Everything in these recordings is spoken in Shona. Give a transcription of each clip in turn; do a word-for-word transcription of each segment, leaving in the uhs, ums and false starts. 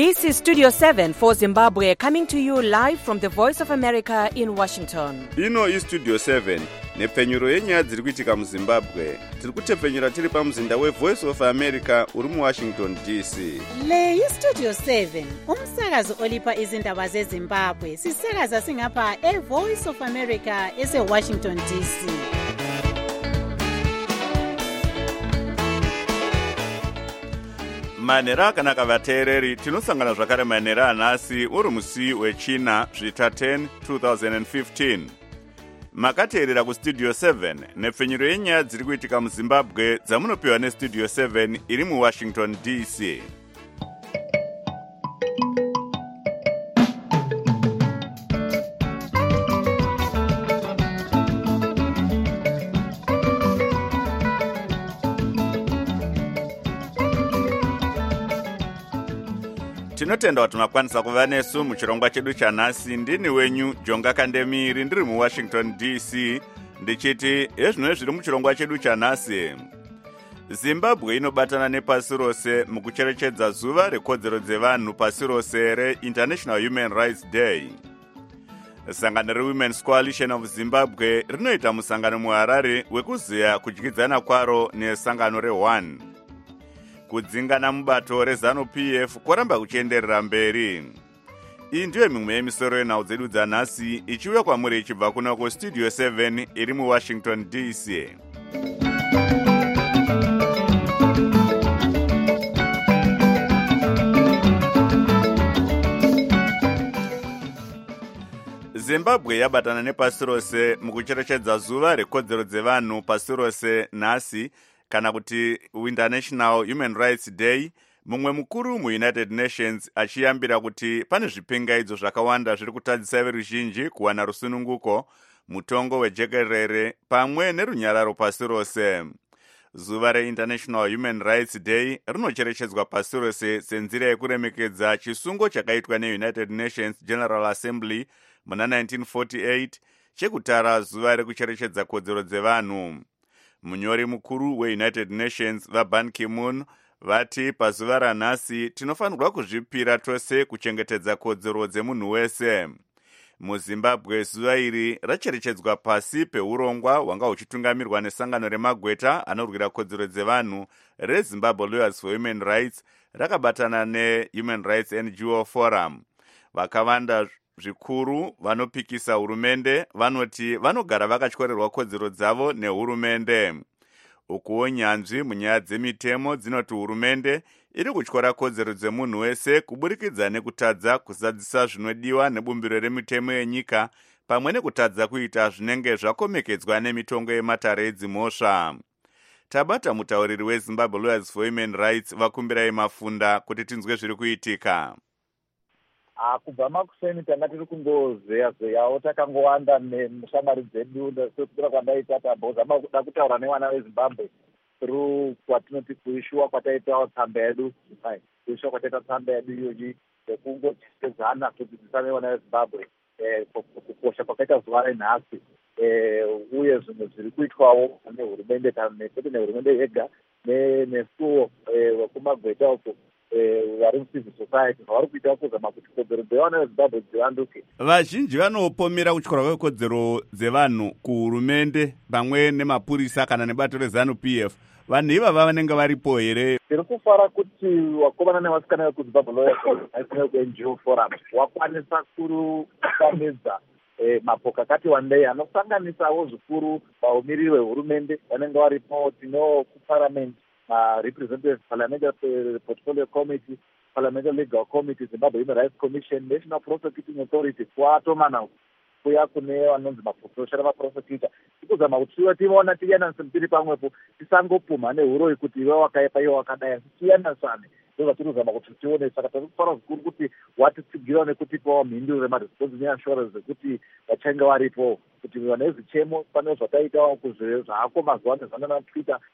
This is Studio seven for Zimbabwe, coming to you live from the Voice of America in Washington. Ino is Studio seven, nepfenyuro yenyaya dziri kuitika muZimbabwe. Tiri kutepfenyura tiri pamuzinda weVoice of America uri muWashington D C. Le iStudio seven, umsakazo olipa izindaba zeZimbabwe. Sisakaza singapha eVoice of America eseWashington D C. Manera akanaka vateereri, tinosangana zvakare manera anhasi uri musi wechina zvita ten twenty fifteen. Makateerera kuStudio seven, nepfenyuro yenyaya dziri kuitika muZimbabwe dzamunopiwa neStudio seven iri muWashington D C. Tinotenda kuti makwanisa kuva nesu muchirongwa chedu chanhasi. Ndini wenyu Jonga Kandemiri, ndiri muWashington D C, ndichiti ezvino zviri muchirongwa chedu chanhasi. Zimbabwe inobatana nepasi rose mukucherechedza zuva rekodzero dzevanhu pasi rose reInternational Human Rights Day. Sangano reWomen's Coalition of Zimbabwe rinoita musangano muHarare wekuziya kudyidzana kwaro nesangano reOne. Kudzingana mubato reZANU-P F kwaramba kuchienderera mberi. Iyi ndiyo mimwe yemisoro yenhau dzedu dzanhasi, ichiuya kwamuri ichibva kuno kuStudio seven iri muWashington D C. Zimbabwe yabatana nepasi rose mukucherechedza zuva rekodzero dzevanhu pasi rose nhasi, kana kuti International Human Rights Day. Mumwe mukuru muUnited Nations achiyambira kuti pane zvipingaidzo zvakawanda zviri kutadzisa veruzhinji kuwana rusununguko, mutongo wejekerere pamwe nerunyararo pasi rose. Zuva reInternational Human Rights Day rinocherechedzwa pasi rose senzira yekuremekedza chisungo chakaitwa neUnited Nations General Assembly muna nineteen forty-eight chekutara zuva rekucherechedza kodzero dzevanhu. Munyori mukuru weUnited Nations vaBan Ki-moon vati pazuva ranhasi tinofanirwa kuzvipira tose kuchengetedza kodzero dzemunhu wese. MuZimbabwe zuva iri racherechedzwa pasi peurongwa hwanga huchitungamirwa nesangano remagweta anorwira kodzero dzevanhu reZimbabwe Lawyers for Human Rights rakabatana neHuman Rights N G O Forum. Vakawanda zvikuru vanopikisa hurumende vanoti vanogara vakatyorerwa kodzero dzavo nehurumende. Ukuwo nyanzvi munyaya dzemitemo dzinoti hurumende iri kutyora kodzero dzemunhu wese kuburikidza nekutadza kuzadzisa zvinodiwa nebumbiro remitemo yenyika pamwe nekutadza kuita zvinenge zvakomekedzwa nemitongo yematare edzimhosva. Tabata mutauriri weZimbabwe Lawyers for Human Rights vakumbirai mafunda kuti tinzwe zviri kuitika. Ah, kubva makuseni tanga tiri kungozeya zeyawo takangowanda nemushamwari dzedu sekudira kwandaita tabhozama kuda kutaura nevana veZimbabwe through kwatinoti kuishuwa kwataitawo tsamba yedu kuishuwa kwataita tsamba yedu iyoyi yekungochenjedzana kudzidzisa nevana veZimbabwe kukosha kwakaita zuva renhasi uye zvinhu zviri kuitwawo nehurumende kwete nehurumende yega nesuwo wekumagweta uko vari mucivil society vari kuita kuzama kuti kodzero dzevana veZimbabwe dzivanduke. Vazhinji vanopomera kutyora kwekodzero dzevanhu kuhurumende pamwe nemapurisa kana nebato reZANU-P F. Vanhu ivava vanenge varipo here? Tiri kufara kuti wakomana nevasikana vekuZimbabwe Lawyers N G O Forum wakwanisa kutamidza mapoka akati wandei anosanganisawo zvikuru vaumiriri vehurumende vanenge varipo. Tino kuparliament Uh, representatives, Parliamentary Portfolio Committee, Parliamentary Legal Committee, Zimbabwe Human Rights Commission, National Prosecuting Authority, kuatomana kuya kune vanonzi maprofessional maprosecutor. Tikuzama kuti tiwe tiona tiyananise tiri pamwepo tisangopumha nehuroyi kuti iwe wakaipa iwe wakadai, tiyanisane. Ndizvo tirikuzama kuti tione. Saka tarikufara zvikuru kuti watitsigira nekutipawo mhinduro remaresponse neassurance dzekuti vachange varipo kuti vana vezichemo pane zvataitawo zvaako mazuva ano zvaana Twitter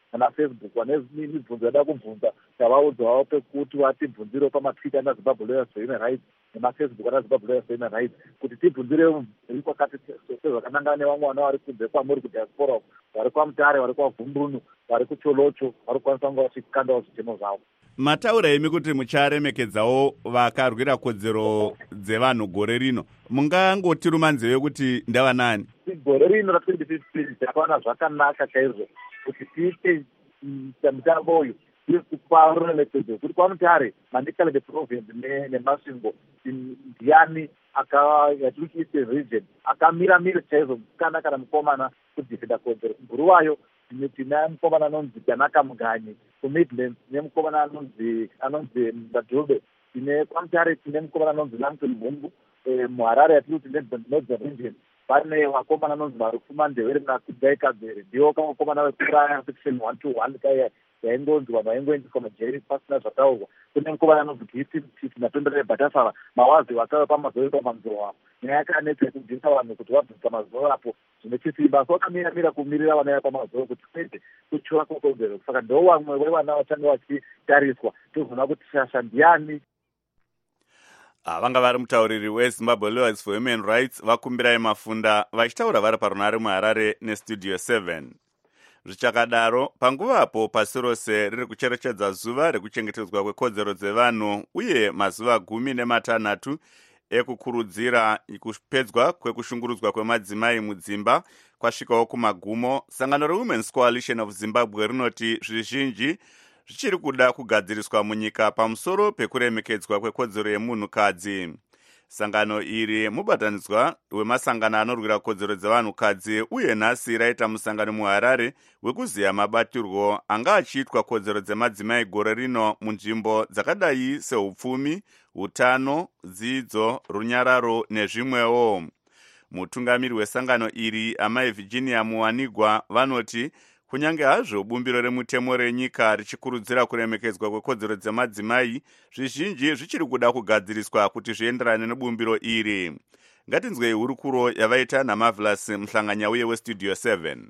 namafacebook vane mibvunzo yada kubvunza tavaudzawo pekuti vatibvunzirewo pamatwitter nazimbabwe lawyers for human rights nemafacebook anazimbabwe lawyers for human rights kuti tibvunzirewo iri kwakati sezvakanangana nevamwe vana vari kunze kwamuri kudiaspora vari kwamutare vari kwavhumbrunu vari kucholocho vari kukwanisa kunge vachikandawo zvitemo zvavo. Mataura imi kuti mucharemekedzawo vakarwira kodzero dzevanhu gore rino, mungangotiruma nzeve kuti ndava nani? Gore rino ra twenty fifteen takaona zvakanaka chaizvo kuti tiite mutambo uyu iri kupa ruremekedzo kuti kwamutare Mandikhalebe province nemasvingo ndiani yatiri kueastern region akamira mira chaizvo musikana kana mukomana kudhifenda kodzero. Guruvayo tine mukomana anonzi Danaka Muganyi kuMidlands, tine mukomana anonzi anonzi Mudadhube, tine kwamutare tine mukomana anonzi Lamson Mhungu, muHarare yatiri kuti Northern region pane vakomana anonzi Marufuma Ndevere naKudai Kabere, ndiwo kavakomana vekuraya section one two one kaya yaingonzi vanhu vaingoendeswa majeri pasina zvataurwa. Kune mukomana anonzi Gift Chief Natondere Bhatasara mawazi vakava pamazuva pamanzuro avo nyaya yakanetsa yekudzidzisa vanhu kuti vabvisa mazuva apo zvine chisimba. So vakamira mira kumirira vana vaya pamazuva kuti kwete kuchiva kwakodzero. Saka ndo vamwe vevana vachange vachitariswa tozoona kuti shasha ndiani. Vanga vari mutauriri weZimbabwe Lawyers for Human Rights vakumbirai Mafunda vachitaura vari parunare muHarare nestudio seven. Zvichakadaro, panguvapo pasi rose riri kucherechedza zuva rekuchengetedzwa kwekodzero dzevanhu uye mazuva gumi nematanhatu ekukurudzira kupedzwa kwekushungurudzwa kwemadzimai mudzimba kwasvikawo kumagumo, sangano reWomen's Coalition of Zimbabwe rinoti zvizhinji zvichiri kuda kugadziriswa munyika pamusoro pekuremekedzwa kwekodzero yemunhukadzi. Sangano iri mubatanidzwa wemasangano anorwira kodzero dzevanhukadzi uye nhasi raita musangano muHarare wekuziya mabatirwo anga achiitwa kodzero dzemadzimai gore rino munzvimbo dzakadai seupfumi, utano, dzidzo, runyararo nezvimwewo. Mutungamiri wesangano iri amai Virginia Muwanigwa vanoti kunyange hazvo bumbiro remutemo renyika richikurudzira kuremekedzwa kwekodzero dzemadzimai, zvizhinji zvichiri kuda kugadziriswa kuti zvienderane nebumbiro iri. Ngatinzwei hurukuro yavaita naMarvelous Mhlanganyauye westudio seven.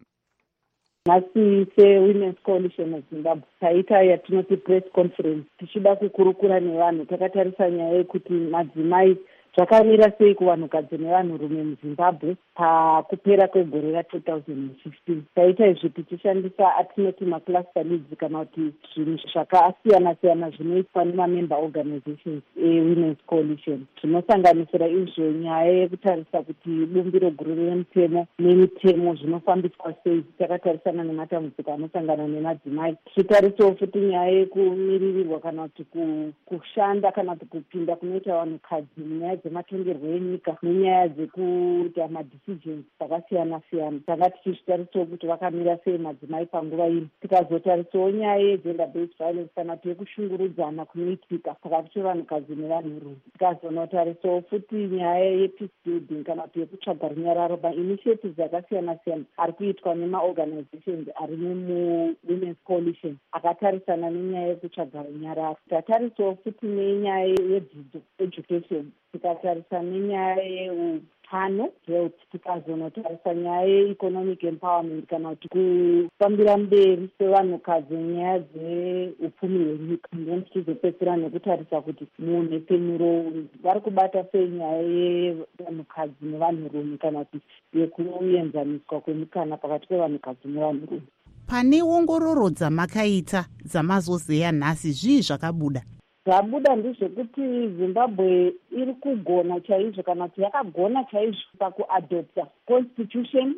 Nhasi seWomen's Coalition of Zimbabwe taita yatinoti press conference tichida kukurukura nevanhu. Takatarisa nyaya yekuti madzimai zvakamira sei kuvanhukadzi nevanhurume muZimbabwe pakupera kwegore ra2015. Taita izvi tichishandisa atinoti macluster leads kana kuti zvinhu zvakasiyana-siyana zvinoitwa nemamember organizations eWomen's Coalition, zvinosanganisira izvo nyaya yekutarisa kuti bumbiro guru remutemo nemitemo zvinofambiswa sei. Takatarisana nematambudziko anosangana nemadzimai, tichitarisawo futi nyaya yekumiririrwa kana kuti kushanda kana kuti kupinda kunoita vanhukadzi munyaya dzematongerwo enyika nenyaya dzekuita madecisions dzakasiyana-siyana. Tanga tichitarisawo kuti vakamira sei madzimai panguva ino. Tikazotarisawo nyaya yegender based violence kana kuti yekushungurudzana kunoitika pakati pevanhukadzi nevanhurume. Tikazonotarisawo futi nyaya yepeace building kana kuti yekutsvaga runyararo mainitiatives akasiyana-siyana ari kuitwa nemaorganizations ari muWomen's Coalition akatarisana nenyaya yekutsvaga runyararo. Tatarisawo futi nenyaya yedzidzo education, tikatarisa nenyaya yeutano health, tikazonotarisa nyaya yeeconomic empowerment kana kuti kufambira mberi kwevanhukadzi nyaya dzeupfumi hwenyika. Then tichizopedzisira nekutarisa kuti munhepfenyuro vari kubata sei nyaya yevanhukadzi nevanhurume kana kuti yekuenzaniswa kwemikana pakati pevanhukadzi nevanhurume. Pane ongororo dzamakaita dzamazozeya nhasi, zvii zvakabuda? Zvabuda ndezvekuti Zimbabwe iri kugona chaizvo kana kuti yakagona chaizvo pakuadopta constitution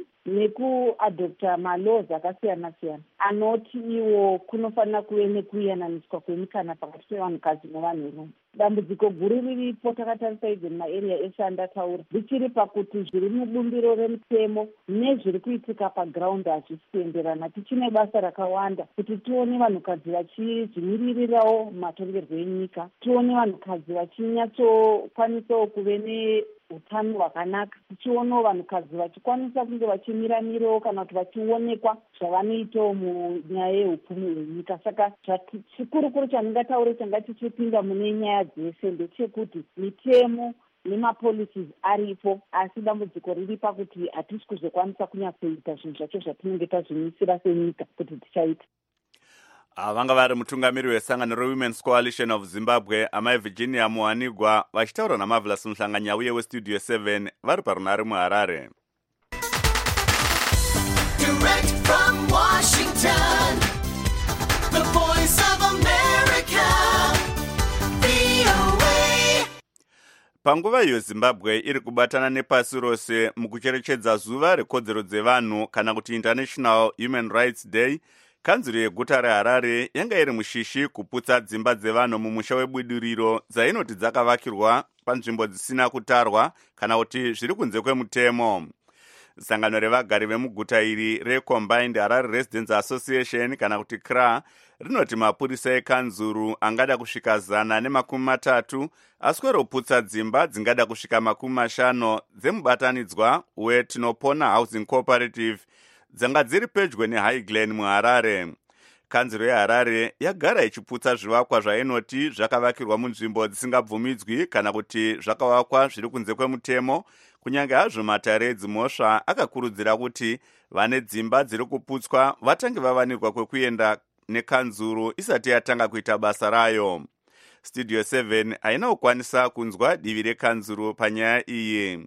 nekuadopta malaws akasiyana-siyana anoti iwo kunofanira kuve nekuyananiswa kwemikana pakati pevanhukadzi nevanhurume. Dambudziko guru riripo takatarisa izvo mumaarea eshe andataura richiri pakuti zviri mubumbiro remutemo nezviri kuitika paground hazvisi kuenderana. tichine basa rakawanda kuti tione vanhukadzi vachizvimiririrawo matongerwo enyika, tione vanhukadzi vachinyatsokwanisa kuve neutano hwakanaka, tichionawo vanhukadzi vachikwanisa kunge vachimiranirewo kana kuti vachionekwa zvavanoitawo munyaya yeupfumi hwenyika. Saka chikurukuru chandingataure changa tichipinda mune nyaya dzese ndechekuti mitemo nemapolicies aripo, asi dambudziko riri pakuti hatisi kuzokwanisa kunyatsoita zvinhu zvacho zvatinenge tazvimisira senyika kuti tichaita. vanga vari mutungamiri wesangano reWomen's Coalition of Zimbabwe amai Virginia Muwanigwa vachitaura naMarvelous Muhlanganya uye weStudio seven vari parunare muHarare. Direct from Washington, the voice of America, V O A. Panguva iyo Zimbabwe iri kubatana nepasi rose mukucherechedza zuva rekodzero dzevanhu kana kuti International Human Rights Day, kanzuro yeguta reHarare yanga iri mushishi kuputsa dzimba dzevanhu mumusha webudiriro dzainoti dzakavakirwa panzvimbo dzisina kutarwa kana kuti zviri kunze kwemutemo. Sangano revagari vemuguta iri reCombined Harare Residents Association kana kuti C R A rinoti mapurisa ekanzuru angada kusvika zana nemakumi matatu aswera kuputsa dzimba dzingada kusvika makumi mashanu dzemubatanidzwa weTinopona Housing Cooperative dzanga dziri pedyo neHigh Glen muHarare. Kanzuro yeHarare yagara ichiputsa zvivakwa zvainoti zvakavakirwa munzvimbo dzisingabvumidzwi kana kuti zvakavakwa zviri kunze kwemutemo, kunyange hazvo matare edzimhosva akakurudzira kuti vane dzimba dziri kuputswa vatange vavanirwa kwekuenda nekanzuro isati yatanga kuita basa rayo. Studio seven haina kukwanisa kunzwa divi rekanzuro panyaya iyi,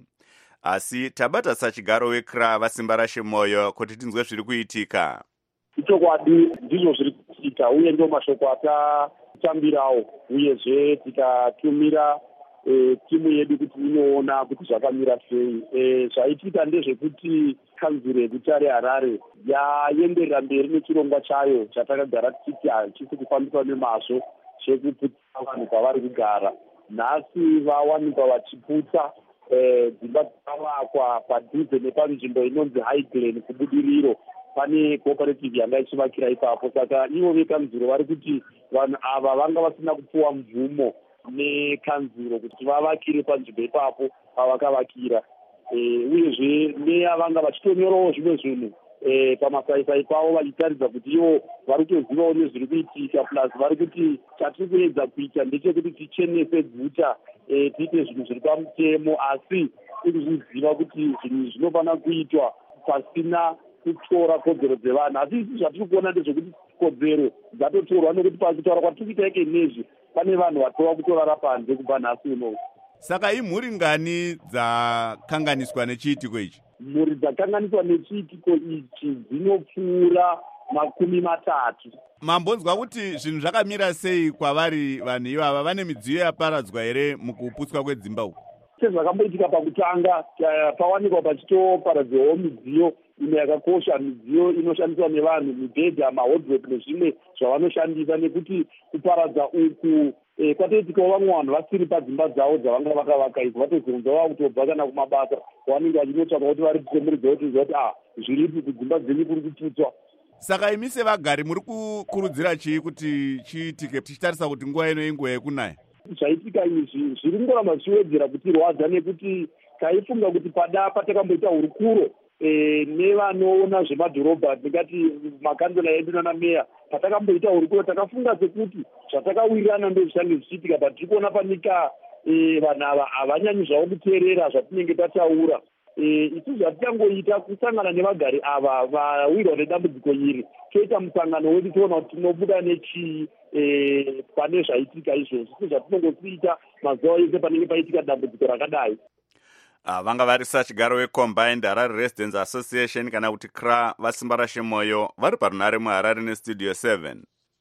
asi tabata sachigaro weC R A vasimba rashe moyo kuti tinzwe zviri kuitika. Ichokwadi ndizvo zviri kuitika uye ndio mashoko atatambirawo uyezve tikatumira e, timu yedu kuti inoona kuti zvakamira sei. E, zvaitika ndezvekuti kanzuro yeguta reHarare yaenderera mberi nechirongwa chayo chatakagara tichiti hachisi kufambiswa nemazvo chekuputsa vanhu kwavari kugara. Nhasi vawanikwa vachiputsa dzimba dzakavakwa padhuze nepanzvimbo inonzi High Glen kubudiriro. Pane cooperative yanga ichivakira ipapo, saka ivo vekanzuro vari kuti vanhu ava vanga vasina kupuwa mvumo nekanzuro kuti vavakire panzvimbo ipapo pavakavakira. E, uyezve nevanga vachitonyorawo zvimwe zvinhu e, pamasaisai pavo vachitaridza kuti ivo vari kutozivawo nezviri kuitika, plus vari kuti chatiri kuedza kuita ndechekuti tichenese guta e, tiite zvinhu zviri pamutemo, asi tiri kuziva kuti zvinhu zvinofanira kuitwa pasina kutora kodzero dzevanhu. Asi isi zvatiri kuona ndezvekuti kodzero dzatotorwa nekuti pakutaura kwatiri kuita ike nezvi pane vanhu vatova kutorara panze kubva nhasi unowu. Saka imhuri ngani dzakanganiswa nechiitiko ichi? Mhuri dzakanganiswa nechiitiko ichi dzinopfuura makumi matatu. Mambonzwa kuti zvinhu zvakamira sei kwavari vanhu ivava? Vane midziyo yaparadzwa here mukuputswa kwedzimba uku? Sezvakamboitika pakutanga, pawanikwa pachitoparadzwawo midziyo imwe yakakosha, midziyo inoshandiswa nevanhu, mibhedha, mahodrope nezvimwe zvavanoshandisa, nekuti kuparadza uku e, kwatoitikawo vamwe vanhu vasiri padzimba dzavo dzavanga vakavaka izvo vatozonza vava kutobva kana kumabasa kwavanenge vachinotsvaka kuti vari kutomuridza kuti zva kuti ah zviripi kudzimba dzenyu kuri kuputswa. Saka imi sevagari muri kukurudzira chii kuti chiitike tichitarisa kuti nguva ino inguva yekunaya? Zvaitika izvi zviri kungoramba zvichiwedzera kutirwadza, nekuti taifunga kuti pada patakamboita hurukuro e, nevanoona zvemadhorobha, ndingati makanzela edu nana meya, patakamboita hurukuro takafunga sekuti zvatakawirirana ndozvichange zvichiitika, but tiri kuona panyika e, vanhu ava havanyanyi zvavo kuteerera zvatinenge tataura. E, isi zvatichangoita kusangana nevagari ava vawirwa nedambudziko iri, toita musangano wedu toona kuti tinobuda nechii e, pane zvaitika izvozvo. Isi zvatinongosiita mazuva ese panenge paitika dambudziko rakadai. Ah, vanga vari sachigaro weCombined Harare Residents Association kana kuti C R A vasimba rashe moyo vari parunare muHarare neStudio seven.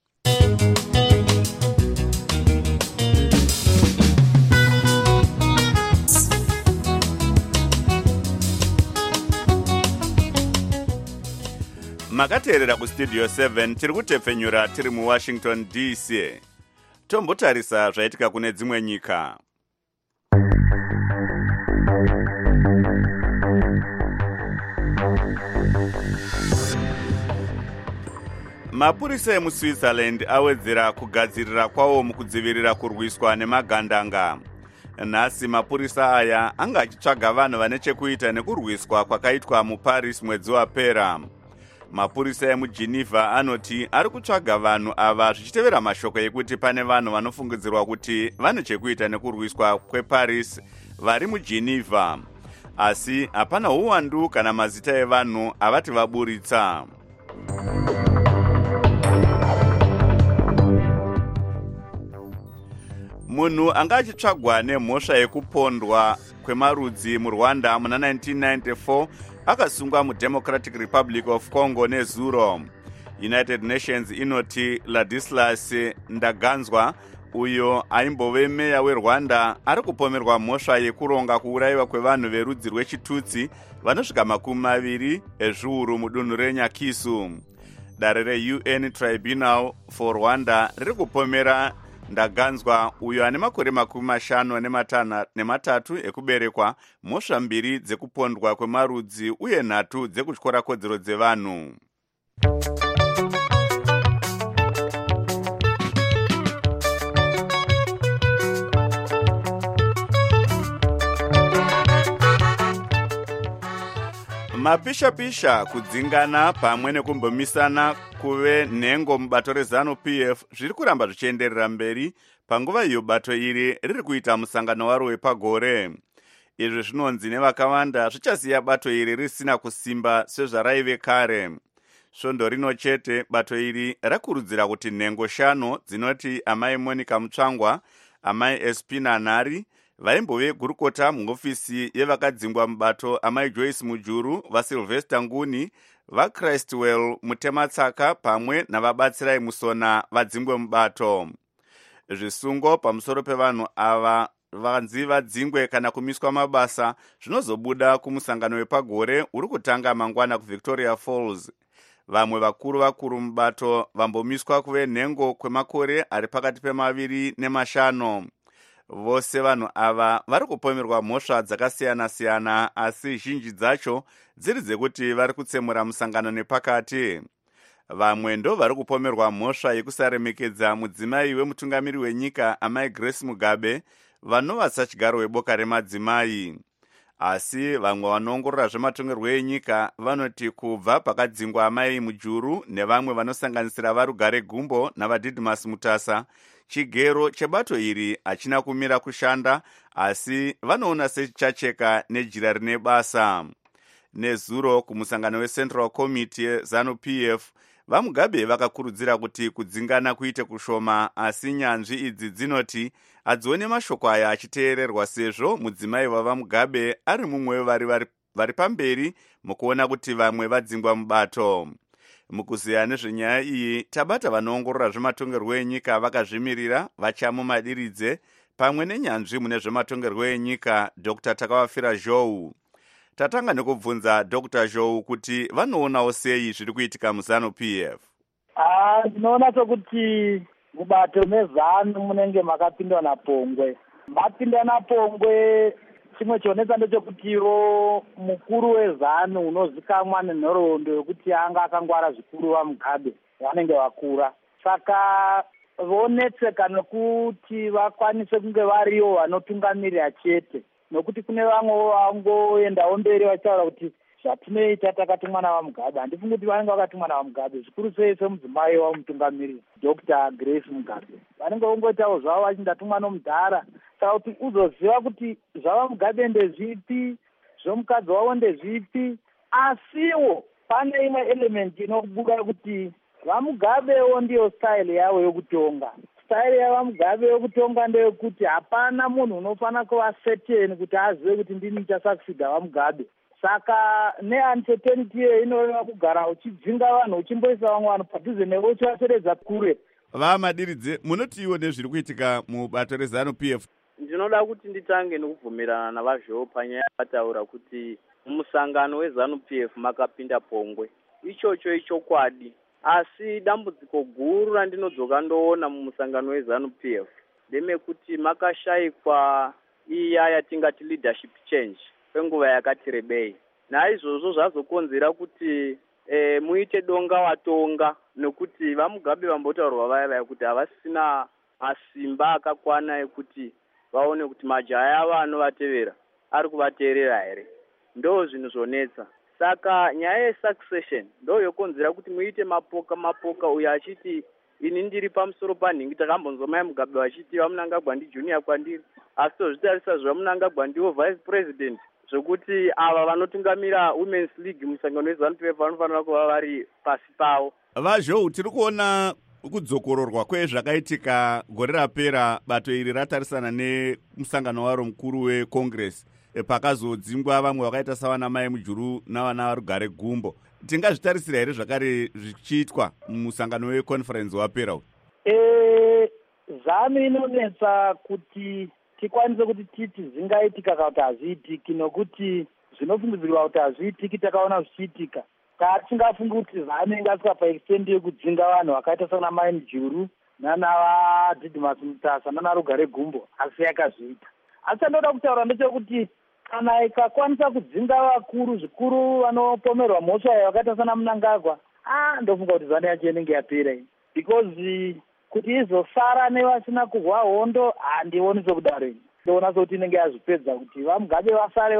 Makateerera kuStudio seven tiri kutepfenyura tiri muWashington D C. Tombotarisa zvaitika kune dzimwe nyika. Mapurisa emuSwitzerland awedzera kugadzirira kwawo mukudzivirira kurwiswa nemagandanga. Nhasi mapurisa aya anga achitsvaga vanhu vane chekuita nekurwiswa kwakaitwa muParis mwedzi wapera. Mapurisa emuGeneva anoti ari kutsvaga vanhu ava zvichitevera mashoko ekuti pane vanhu vanofungidzirwa kuti vane chekuita nekurwiswa kweParis vari muGeneva, asi hapana uwandu kana mazita evanhu avati vaburitsa. munhu anga achitsvagwa nemhosva yekupondwa kwemarudzi murwanda muna nineteen ninety-four akasungwa mudemocratic republic of congo nezuro. United Nations inoti Ladislas Ndaganzwa uyo aimbove meya werwanda ari kupomerwa mhosva yekuronga kuurayiwa kwevanhu verudzi rwechitutsi vanosvika makumi maviri ezviuru mudunhu renyakisu. Dare re-U N Tribunal for Rwanda riri kupomera Ndaganzwa uyo ane makore makumi mashanu nematatu ekuberekwa mhosva mbiri dzekupondwa kwemarudzi uye nhatu dzekutyora kodzero dzevanhu. Mapisha-pisha, kudzingana pamwe nekumbomisana kuve nhengo mubato rezanu P F zviri kuramba zvichienderera mberi panguva iyo bato iri riri kuita musangano waro wepagore. Izvi zvinonzi nevakawanda zvichasiya bato iri risina kusimba sezvaraive kare. Svondo rino chete bato iri rakurudzira kuti nhengo shanu dzinoti amai Monica Mutsvangwa, amai Espina Nhari, vaimbove gurukota muhofisi yevakadzingwa mubato amai Joyce Mujuru, vaSylvester Nguni, vaChristwell Mutematsaka pamwe navabatsirai Musona vadzingwe mubato. Zvisungo pamusoro pevanhu ava vanzi vadzingwe kana kumiswa mabasa zvinozobuda kumusangano wepagore uri kutanga mangwana kuVictoria Falls. Vamwe vakuru vakuru mubato vambomiswa kuve nhengo kwemakore ari pakati pemaviri nemashano. Vose vanhu ava vari kupomerwa mhosva dzakasiyana-siyana, asi zhinji dzacho dziri dzekuti vari kutsemura musangano nepakati. Vamwe ndo vari kupomerwa mhosva yekusaremekedza mudzimai wemutungamiri wenyika amai Grace Mugabe vanova sachigaro weboka remadzimai. Asi vamwe vanoongorora zvematongerwo enyika vanoti kubva pakadzingwa amai Mujuru nevamwe vanosanganisira varugare Gumbo navaDidmus Mutasa, chigero chebato iri hachina kumira kushanda, asi vanoona sechichacheka nejira rine basa. Nezuro kumusangano weCentral Committee ZANU P F, vaMugabe vakakurudzira kuti kudzingana kuite kushoma, asi nyanzvi idzi dzinoti hadzione mashoko aya achiteererwa sezvo mudzimai wavaMugabe ari mumwe vari vari, vari pamberi mukuona kuti vamwe vadzingwa mubato. Mukuziya nezvenyaya iyi tabata vanoongorora zvematongerwo enyika vakazvimirira vachamo madiridze pamwe nenyanzvi mune zvematongerwo enyika Doctor Takawafira Zhou. Tatanga nekubvunza Doctor Zhou kuti vanoonawo sei zviri kuitika muZANU P F. Ah, ndinoona sokuti mubato mezanu munenge makapindwa napongwe. Mapindwa napongwe, chimwe chionesa ndechekuti ro mukuru wezanu unozikamwa nenhoroondo yokuti anga akangwara zvikuru vaMugabe vanenge vakura. Saka vonetseka nekuti vakwanise kunge variyo vanotungamirira chete, nokuti kune vamwe vangoendawo mberi vachitaura kuti zvatinoita takatumwa navaMugabe. Handifungi kuti vanenge vakatumwa navaMugabe, zvikuru sei semudzimai wamutungamiriri Doctor Grace Mugabe. Vanenge vongoitawo zvavo vachindatumwa nomudhara. Saka kuti uzoziva kuti zvavaMugabe ndezvipi, zvomukadzi wavo ndezvipi, asiwo pane imwe element inobuda kuti vaMugabewo ndiyo style yavo yokutonga. Style yavaMugabe yokutonga ndeyekuti hapana munhu unofanira kuva certain kuti azive kuti ndini ndichasakisida vaMugabe. Saka neuncertainty iyo inoreva kugara uchidzinga vanhu uchimboisa vamwe vanhu padhuze newe uchivateredza kure. Vamadiridze, munotiwo nezviri kuitika mubato rezANU P F. Ndinoda kuti nditange nekubvumirana navazvo panyaya vataura kuti mumusangano weZANU P F makapinda pongwe. Ichocho ichokwadi, asi dambudziko guru randinodzoka ndoona mumusangano weZANU P F ndemekuti makashayikwa iya yatingati leadership change kwenguva yakati rebei. Naizvozvo zvazokonzera kuti e, muite donga watonga, nokuti vaMugabe vambotaurwa vaya vaya kuti havasina masimba akakwana ekuti vaone kuti majaya ava anovatevera ari kuvateerera here. Ndo zvinhu zvonetsa. Saka nyaya yesuccession ndo yokonzera kuti muite mapoka mapoka, uyo achiti ini ndiri pamusoro panhingi. Takambonzwa mai Mugabe vachiti vaMunangagwa ndijunior kwandiri, asi tozvitarisa zvaMunangagwa ndiwo vice president, zvokuti ava vanotungamira Women's League musangano weZANU P F vanofanira kuva vari pasi pavo. Vazhou, tiri kuona kudzokororwa kwezvakaitika gore rapera, bato iri ratarisana nemusangano waro mukuru wecongress pakazodzingwa vamwe vakaita savana mai mujuru navana rugare gumbo. Tingazvitarisira here zvakare zvichiitwa mumusangano weconference wapera? E, zano inonetsa kuti tikwanise kuti titi zvingaitika kana kuti hazviitiki, nokuti zvinofungidzirwa kuti hazviitiki takaona zvichiitika. Tatingafungi kuti zano ingasvika paextendi yekudzinga vanhu vakaita sana mai mujuru nanava Didmus Mutasa nana rugare gumbo, asi yakazviita. Asi anoda kutaura ndechekuti kana ikakwanisa kudzinga vakuru zvikuru vanopomerwa mhosva vakaita sana Mnangagwa, ah ndofunga kuti zano yacho inenge yapera, because kuti izosara nevasina kurwa hondo handioni sokudaro. Ndoona sekuti inenge yazvipedza kuti vaMugabe vasare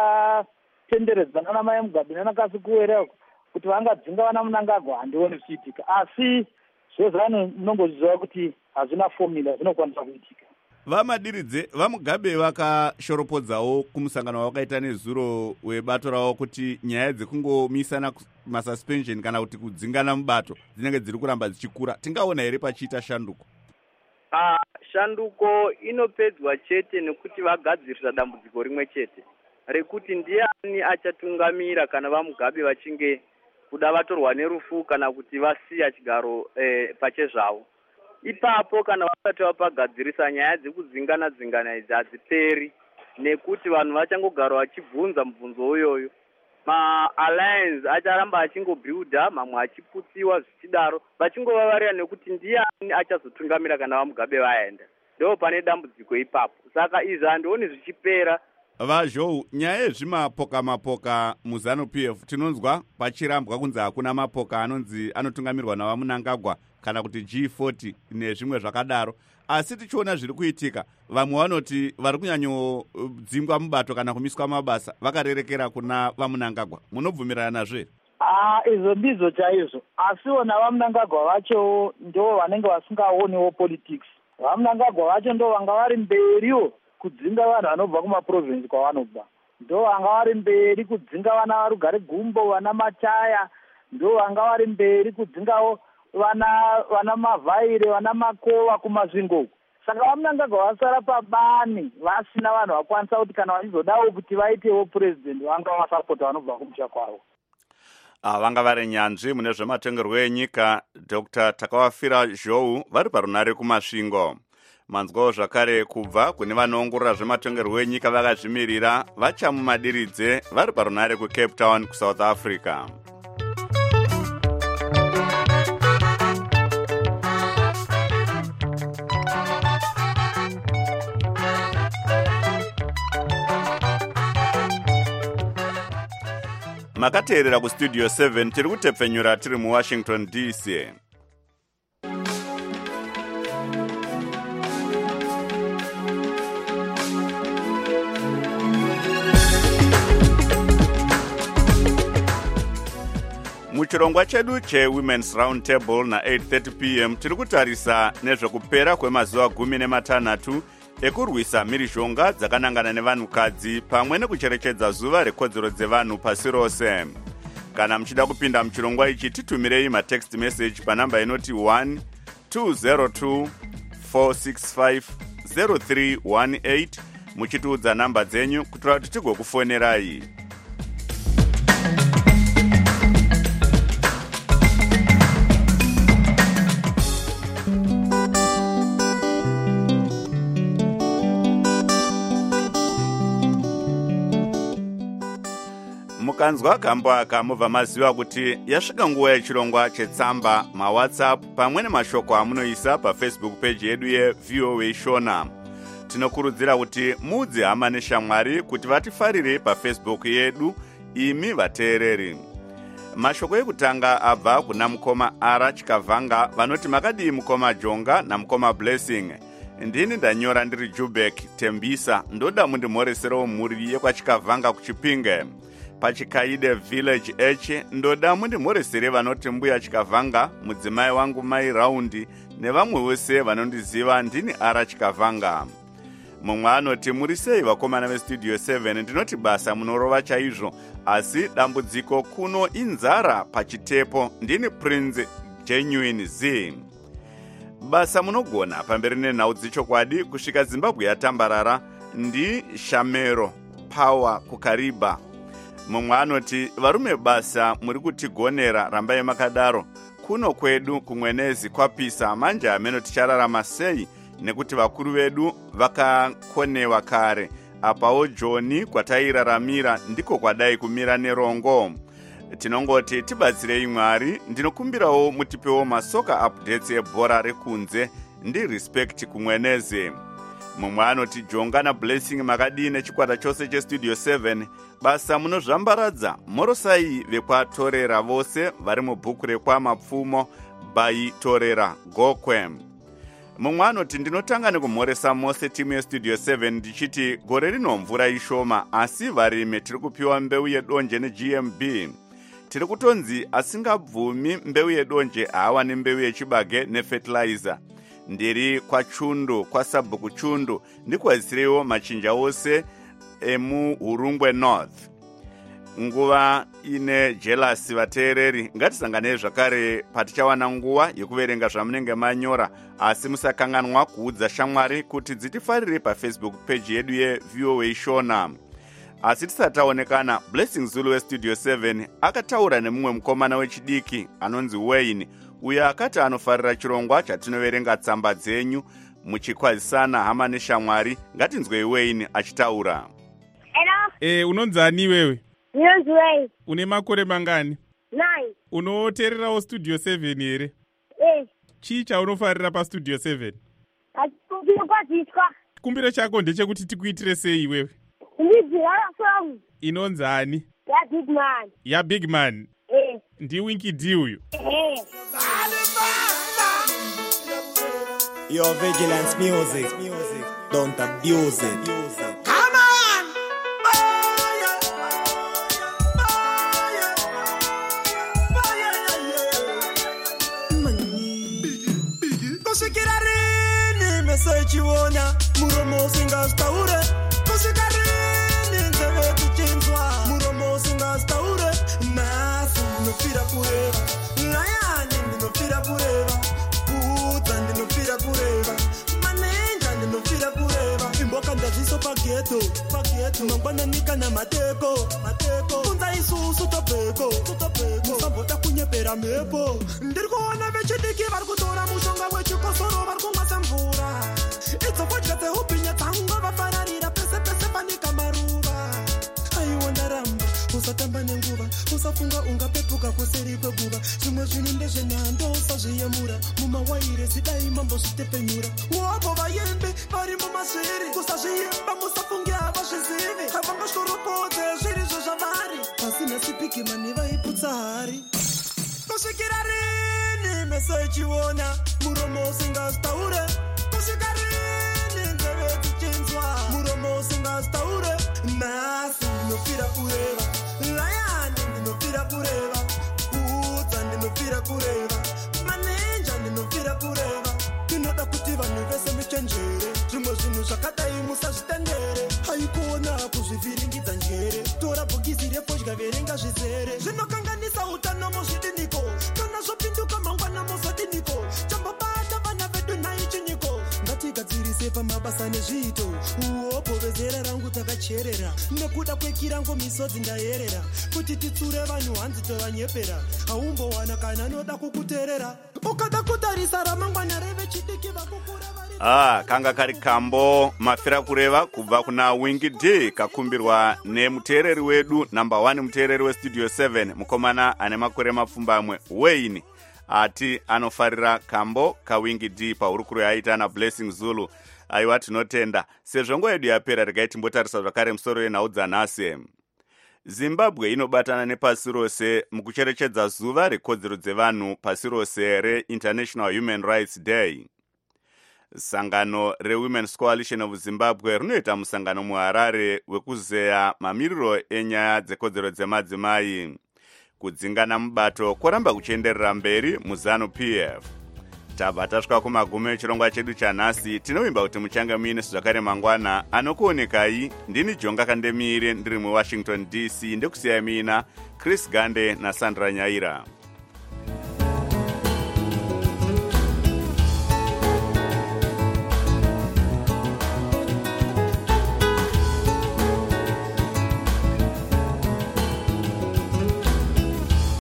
vakatenderedzana namai Mugabe nanakasikuwere kuti vangadzinga vana Mnangagwa, handioni zvichiitika. Asi zvezano nongoziva kuti hazvina fomula zvinokwanisa kuitika. Vamadiridze vaMugabe vakashoropodzawo kumusangano wakaita nezuro webato ravo kuti nyaya dzekungomisana masuspension kana kuti kudzingana mubato dzinenge dziri kuramba dzichikura. Tingaona here pachiita shanduko? Ah, shanduko inopedzwa chete nekuti vagadzirisa dambudziko rimwe chete rekuti ndiani achatungamira kana vaMugabe vachinge kuda vatorwa nerufu kana kuti vasiya chigaro eh, pachezvavo. Ipapo kana vasati vapagadzirisa nyaya dzekudzingana dzingana idzi hadziperi, nekuti vanhu vachangogara vachibvunza mubvunzo uyoyo. Ma-alliance acharamba achingobuilda, mamwe achiputsiwa zvichidaro, vachingovavarira nekuti ndiani achazotungamira kana vaMugabe vaenda. Ndo pane dambudziko ipapo. Saka izvi handioni zvichipera. Vazhou, nyaya yezvimapoka mapoka muZANU-P F tinonzwa pachirambwa kunzi hakuna mapoka anonzi anotungamirwa navaMnangagwa kana kuti G forty nezvimwe zvakadaro. Asi tichiona zviri kuitika, vamwe vanoti vari kunyanyodzingwa mubato kana kumiswa mabasa vakarerekera kuna vaMnangagwa. Munobvumirana nazvo? Ah, izvo ndizvo chaizvo. Asi vona vaMnangagwa vacho ndo vanenge vasingaoniwo politics. VaMnangagwa vacho ndo vanga vari mberiwo kudzinga vanhu vanobva kumaprovinsi kwavanobva. Ndo vanga vari mberi kudzinga vana varugare gumbo, vana Machaya, ndo vanga vari mberi kudzingawo vana vana Mavhaire, vana Makova kumazvingo. Saka vaMnangagwa vasara pabani vasina vanhu vakwanisa kuti kana vachizodawo kuti vaitewo president vanga vasapota vanobva kumusha kwavo. Ah, vanga vari nyanzvi mune zvematongerwo enyika Doctor Takawafira Zhou vari parunare kumasvingo. Manzwawo zvakare kubva kune vanoongorora zvematongerwo enyika vakazvimirira vachamumadiridze vari parunare kuCape Town kuSouth Africa. Makateerera kustudio seven tiri kutepfenyura tiri muWashington D C. Muchirongwa chedu cheWomen's Round Table na eight thirty p m tiri kutarisa nezvekupera kwemazuva gumi nematanhatu ekurwisa mhirizhonga dzakanangana nevanhukadzi pamwe nekucherechedza zuva rekodzero dzevanhu pasi rose. Kana muchida kupinda muchirongwa ichi titumirei matext message panhamba inoti one two zero two four six five zero three one eight muchitiudza namba dzenyu kuitira kuti tigokufonerai. Mukanzwa kambo aka mubva maziva kuti yasvika nguva yechirongwa chetsamba, mawhatsapp pamwe nemashoko amunoisa paFacebook page yedu yeV O A Shona. Tinokurudzira kuti mudzi hama neshamwari kuti vatifarire paFacebook yedu imi vateereri. Mashoko ekutanga abva kuna mukoma Ara Chikavanga vanoti makadii mukoma Jonga namukoma Blessing. Ndini ndanyora ndiri Jubek Tembisa ndoda mundimhoreserewo mhuri yekwachikavanga kuChipinge. Pachikaide Village H ndoda mundimhoresere vanoti mbuya Chikavanga, mudzimai wangu mai Raundi nevamwe vose vanondiziva ndini Ara Chikavanga. Mumwe anoti muri sei vakomana vestudio seven, ndinoti basa munorova chaizvo asi dambudziko kuno inzara pachitepo. Ndini Prince Genuine Z. basa munogona pamberi nenhau dzechokwadi kusvika Zimbabwe yatambarara ndi Shamero Power kukariba. Mumwe anoti varume basa muri kutigonera rambai makadaro, kuno kwedu kumwenezi kwapisa manje ameno tichararama sei nekuti vakuru vedu vakakonewa kare. Apawo Joni kwatairaramira ndiko kwadai kumira nerongo. Tinongoti tibatsirei Mwari, ndinokumbirawo mutipewo masoka updates ebhora rekunze ndi respect kumwenezi. Mumwe anoti Jonga na Blessing makadii nechikwata chose chestudio seven, basa munozvambaradza morosai vekwatorera vose vari mubhuku rekwamapfumo by Torera Gokwe. Mumwe anoti ndinotanga nekumhoresa mose timu yestudio seven ndichiti gore rino mvura ishoma, asi varimi tiri kupiwa mbeu yedonje neG M B. Tiri kutonzi asingabvumi mbeu yedonje haawani mbeu yechibage nefertilizer. Ndiri kwa Chundu, kwa Sabhuku Chundu, ndikwazisirewo machinja ose emu Hurungwe North. Nguva ine jealous vateereri, ngatisanganei zvakare patichawana nguva yekuverenga zvamunenge manyora, asi musakanganwa kuudza shamwari kuti dzitifarire paFacebook page yedu yeV O A Shona. Asi tisataonekana, Blessing Zulu westudio seven akataura nemumwe mukomana wechidiki anonzi Wayne, uyo akati anofarira chirongwa chatinoverenga tsamba dzenyu muchikwazisana hama neshamwari. Ngatinzwei Wayne achitaura. Hello. Eh, unonzani wewe? Ndinonzi Wayne. Une makore mangani? nine. Unoteererawo studio seven here? Eh. Chii chaunofarira pastudio seven? Kumbiro kwadziswa. Kumbiro chako ndechekuti tikuitire sei wewe? Ndidzirara song. Inonzani? Ya big man. Ya big man? Eh. Ndi Winky D uyu? Eh. Your vigilance music, don't abuse it. Come on! Kusvikira rini meseji chiona muromo usingazitaure, kusvika rini nzeve kuchinzwa muromo usingazitaure, nhasi ndinofira kureva, layani ndinofira kureva, kuudza ndinofira kureva, manenja ndinofira kureva, imboka ndaziso pageto pageto mangwanani kana mateko mateko kunza isusu topeko topeko musambota kunyepera mhepo. Ndiri kuona vechidiki vari kutora mushonga wechikosoro vari kumwa semvura, idzofodya dzeupinya dzangwa vafararira pese pese panika maruva. Aiwa ndaramba usatamba nenguva, usafunga ungapepuka kuseri kweguva, zvimwe zvinhu ndezvenhando usazviyemura mumawaire zidai mambo zvitepenyura. Wavo vayembe vari mumasviri, kusazviyemba musafunge havazvizivi, havangashoropodze zvirizvo zvavari, pasina sipikimani vaiputsa hari. Kusvikira rini meseji chiona muromo usingazitaure, kusvika rini nzeve dzichinzwa muromo usingazitaure, nhasi ndinofira kureva, layani ndinofira kureva, kuudza ndinofira kureva, manenja ndinofira kureva. Tinoda kuti vanhu vese muchenjere, zvimwe zvinhu zvakadai musazvitendere, haikuona kuzvivhiringidza njere, tora bhokisi refodya verenga zvizere, zvinokanganisa utano muzvidiniko, kana zvopinduka mangwana muzodiniko, chambobata vana vedu nhai chinyiko, ngatigadzirise pamabasa nezviito, uopo vezera rangu takacherera, nekuda kwekirango misodzi ndayerera, kuti titsure vanhu hanzi tovanyepera, haumbowana kana anoda kukuteerera, ukada kutarisa ramangwana revechidiki vakukura vari. Ah, kanga kari kambo mafira kureva kubva kuna Winky D kakumbirwa nemuteereri wedu number one muteereri westudio seven, mukomana ane makore mapfumbamwe Wayne, ati anofarira kambo kaWinky D paurukuru yaita na Blessing Zulu. Aiwa tinotenda, sezvo nguva yedu yapera regai timbotarisa zvakare musoro yenhau dzanhasi. Zimbabwe inobatana nepasi rose mukucherechedza zuva rekodzero dzevanhu pasi rose reInternational Human Rights Day. Sangano reWomen's Coalition of Zimbabwe rinoita musangano muHarare wekuzeya mamiriro enyaya dzekodzero dzemadzimai. Kudzingana mubato kwaramba kuchenderera mberi muZANU-P F. Tabva tasvika kumagumo echirongwa chedu chanhasi. Tinovimba kuti muchange muine zvakare mangwana. Anokuonekai ndini Jonga Kandemire ndiri muWashington D C, ndekusiyai mina Chris Gande naSandra Nyaira.